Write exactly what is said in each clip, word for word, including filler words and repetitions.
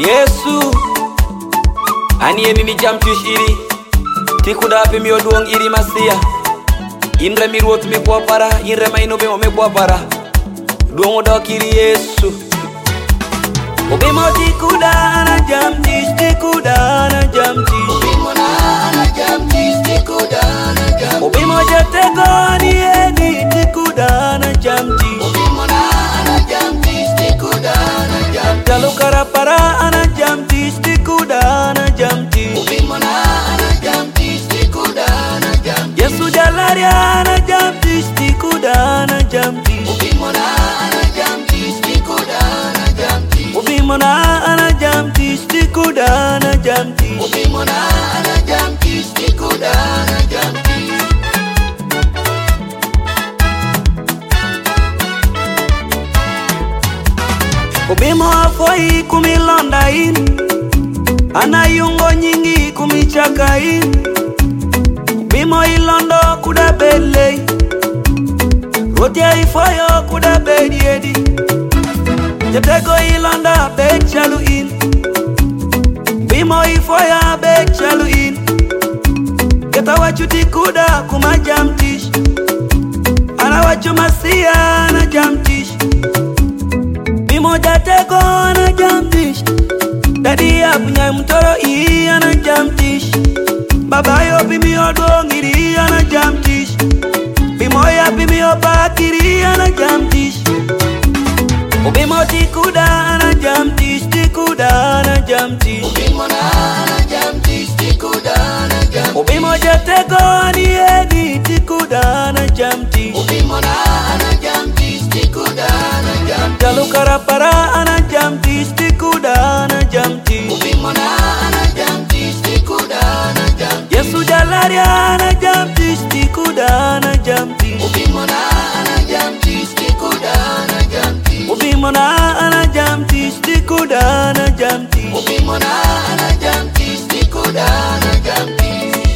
Yesu Anie nini jam tushiri Tikuda api mi oduong iri masia Inre mi ruot mi kwa Inre maino bemo mi kwa para Duong oda kiri Yesu Obimo tikuda ana jam tish Tikuda ana jam tish Obimo na ana jam tish Tikuda ana jam tish Obimo jetego anie ni Tikuda ana jam tish Obimo na ana jam tish Tikuda ana jam tish Jalu karapara ana jam tish Tikuda ana jam tish Obimo na ana jam tish Tikuda ana jam tish Yesu jalaria ana jam tish Tikuda ana jam tish Obimo na ana jam tish Tikuda ana jam tish Obimo na ana jam tish Tikuda ana jam tish Obimo na ana jam tish Tikuda ana jam tish Obimo afoi kumilonda in Ana yungo nyingi kumichaka in Obimo ilondo kuda bele Rotia ifoyo kuda bediedi Jetego ilonda bed chalu in Obimo ifoya bed chalu in Geta wachuti kuda kuma jam tish Ana wachu masia ana jam tish Bimo jatego ana jam tish Daddy apunya mtoro ii ana jam tish Baba yo bimi odong iri ana jam tish Bimo ya bimi opakiri ana jam tish Obimo tikuda ana jam tish Tikuda ana jam tish Obimo na ana jam tish Tikuda ana jam tish Obimo jatego ani edi Tikuda ana jam tish Obimo na ana jam tish Tikuda ana jam tish Jalu karapara ana jam tish Tikuda ana jam tish Obimo na ana jam tish Tikuda ana jam tish Yesu jalaria ana jam tish Tikuda ana jam tish Obimo na ana jam tish Tikuda ana jam tish Obimo na ana jam tish Tikuda ana jam tish Obimo na ana jam tish Tikuda ana jam tish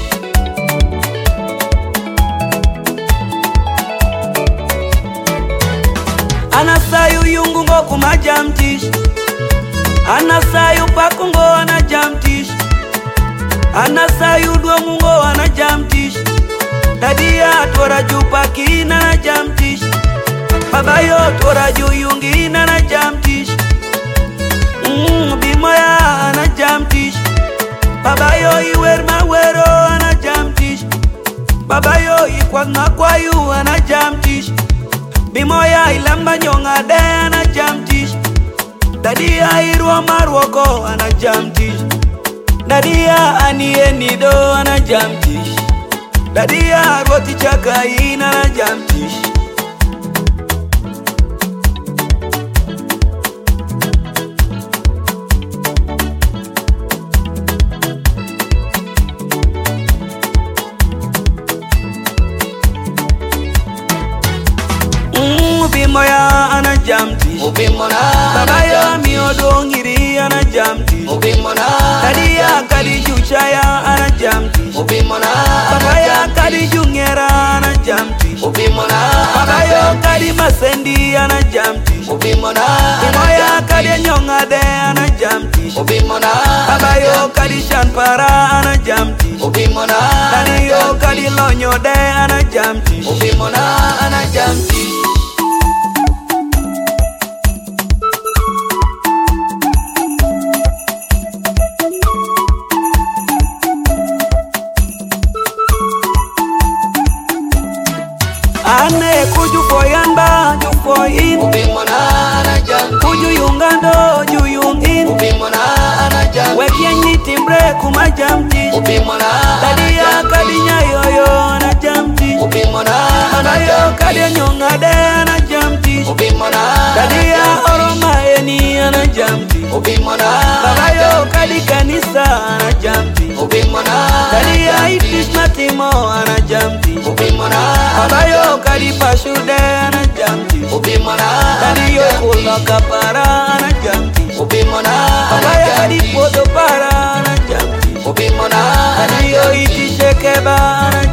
Ana sayu yungu ngo kuma jam tish Ana sayu pakungo ana jam tish Ana sayu duongu ngo ana jam tish Dadia tuora jupa kina na jam tish Baba yo tuora ju yungi na na jam tish mm, Bimo ya ana jam tish Baba yo iwer mawero ana jam tish Baba yo ikwag na kwayu ana jam tish Bimo ya ilamba nyonga de ana jam tish Dadia irwa marwoko ana jam tish Dadia anie nido ana jam tish Dadia roti chaka ina ana jam tish Obimo ya ana jam tish Obimo na Baba ya mi odong iri ana jam tish Obimo na Dadia kadi juchaya ana jam tish Obimo na Baba ya kadi jungera ana jam tish Obimo na Baba yo kadi masendi ana jam tish Obimo na Bimo ya kadi nyonga de ana jam tish Obimo na Baba yo kadi shanpara ana jam tish Obimo na Dani yo kadi lonyo de ana jam tish Obimo na ana jam tish Ane kuju foyamba ju foyin Obimo na ana jam tish Kuju yungando ju yungin Obimo na ana jam tish Wekienyi timbre kuma jam tish Obimo na Dadia kadinya yoyo ana jam tish Obimo na Baba yo kadi nyonga de ana jam tish Obimo na Dadia oroma eni ana jam tish Obimo na Baba yo kadi kanisa ana jam tish Obimo na Dadia itish matimo ana jam tish Obimo na Baba yo kadi pashude ana jam tish Obimo na Dadi yo kulo kapara ana jam tish Obimo na Baba yo kadi podo para ana jam tish Obimo na Dadi yo iti shekeba ana